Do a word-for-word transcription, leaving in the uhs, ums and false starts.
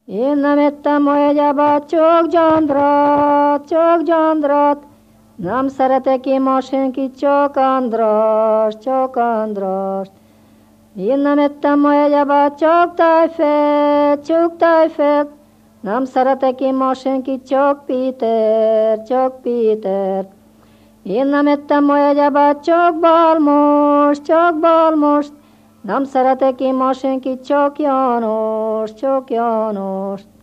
Én nem ettem a jegyába, csak gyandrat, csak gyandrat. Nem szeretek én ma senkit, csak András, csak András. Én nem ettem a jegyába, csak tájfet, csak tájfet. Nem szeretek én ma senkit, csak Péter, csak Péter. Én nem ettem a jegyába, csak Balmos, csak Balmos. Nem szeretek én ma senkit, csak János, csak János.